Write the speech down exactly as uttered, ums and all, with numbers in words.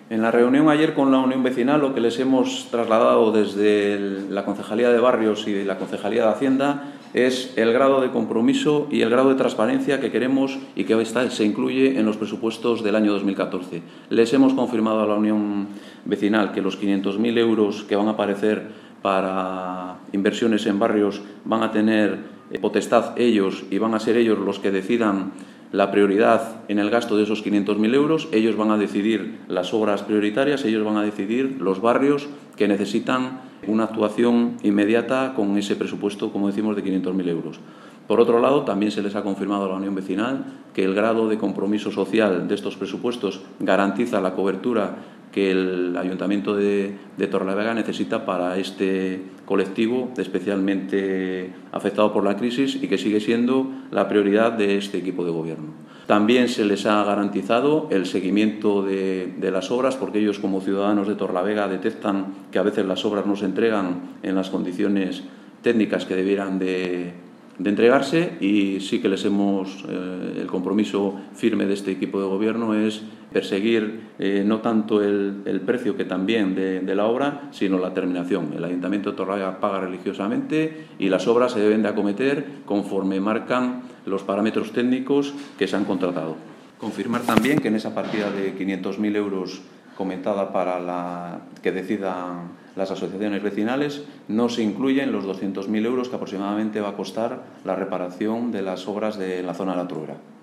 En la reunión ayer con la Unión Vecinal lo que les hemos trasladado desde el, la Concejalía de Barrios y la Concejalía de Hacienda es el grado de compromiso y el grado de transparencia que queremos y que está, se incluye en los presupuestos del año dos mil catorce. Les hemos confirmado a la Unión Vecinal que los quinientos mil euros que van a aparecer para inversiones en barrios van a tener potestad ellos y van a ser ellos los que decidan la prioridad en el gasto de esos quinientos mil euros. Ellos van a decidir las obras prioritarias, ellos van a decidir los barrios que necesitan una actuación inmediata con ese presupuesto, como decimos, de quinientos mil euros. Por otro lado, también se les ha confirmado a la Unión Vecinal que el grado de compromiso social de estos presupuestos garantiza la cobertura que el Ayuntamiento de, de Torrelavega necesita para este colectivo especialmente afectado por la crisis y que sigue siendo la prioridad de este equipo de gobierno. También se les ha garantizado el seguimiento de, de las obras, porque ellos como ciudadanos de Torrelavega detectan que a veces las obras no se entregan en las condiciones técnicas que debieran de, de entregarse, y sí que les hemos, eh, el compromiso firme de este equipo de gobierno es perseguir eh, no tanto el, el precio que también de, de la obra, sino la terminación. El Ayuntamiento de Torrelavega paga religiosamente y las obras se deben de acometer conforme marcan los parámetros técnicos que se han contratado. Confirmar también que en esa partida de quinientos mil euros comentada para la, que decidan las asociaciones vecinales no se incluyen los doscientos mil euros que aproximadamente va a costar la reparación de las obras de la zona de la Truera.